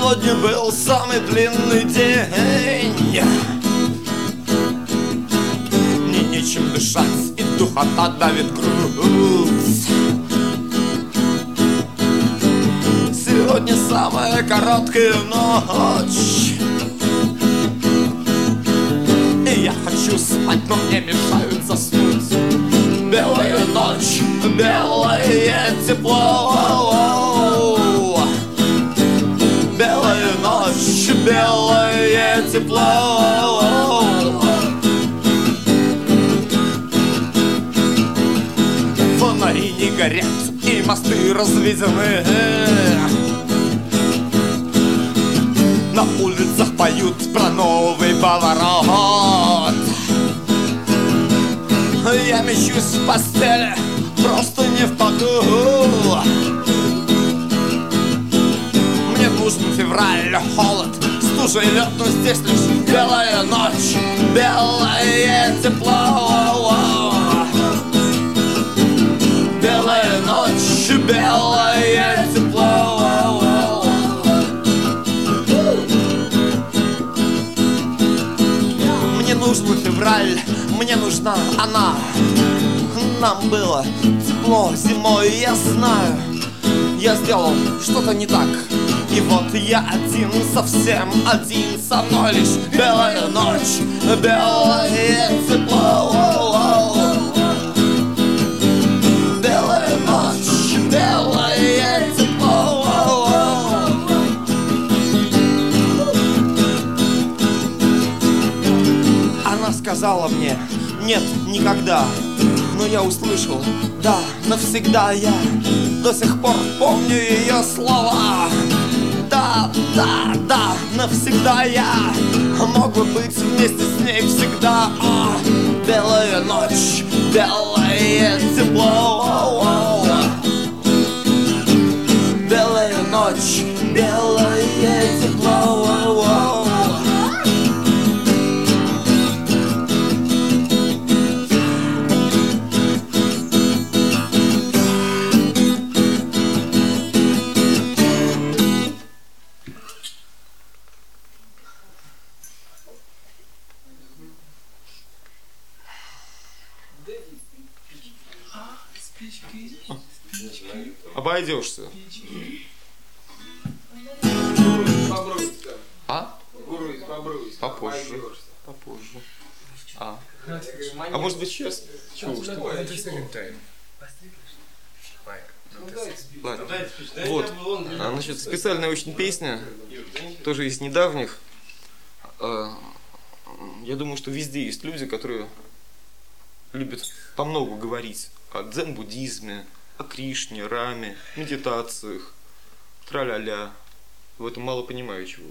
Сегодня был самый длинный день. Мне нечем дышать, и духота давит грудь. Сегодня самая короткая ночь. И я хочу спать, но мне мешают заснуть. Белая ночь, белое тепло. Белая ночь, белое тепло. Фонари не горят, и мосты разведены. На улицах поют про новый поворот. Я мечусь в постели, просто не впаду. Мне нужен февраль, холод, стужа и лед, но здесь лишь белая ночь, белое тепло. Белая ночь, белое тепло. Мне нужен февраль, мне нужна она. Нам было тепло зимой, я знаю. Я сделал что-то не так. И вот я один, совсем один, со мной лишь белая ночь, белое тепло. Белая ночь, белое тепло. Она сказала мне: нет, никогда. Но я услышал: да, навсегда. Я до сих пор помню ее слова. Да, да, да, навсегда я мог бы быть вместе с ней всегда. Белая ночь, белое тепло. Белая ночь, белое тепло. Обойдешься. А? Попозже. Попозже. А может быть сейчас? Чего уж ты? Ладно. Вот. Значит, специальная очень песня. Тоже из недавних. Я думаю, что везде есть люди, которые любят по многу говорить о дзен-буддизме, о Кришне, Раме, медитациях, тра-ля-ля. В этом мало понимаю чего.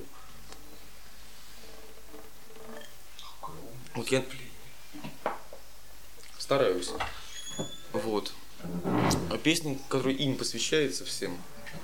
Вот я стараюсь. Вот. А песня, которая им посвящается всем,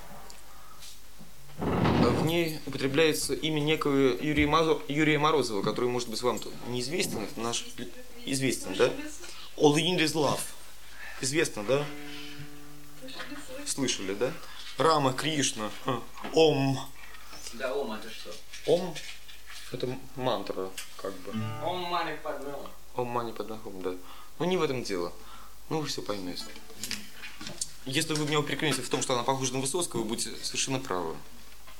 в ней употребляется имя некого Юрия Морозова, который, может быть, вам неизвестен, это наш известен, да? All you need is love. Известно, да? Слышали, да? Рама, Кришна, Ом. Да, Ом это что? Ом это мантра, как бы. Ом мани падме ом. Ом мани падме ом, да. Но не в этом дело. Ну, вы все поймете. Если вы меня упрекнете в том, что она похожа на Высоцкого, вы будете совершенно правы.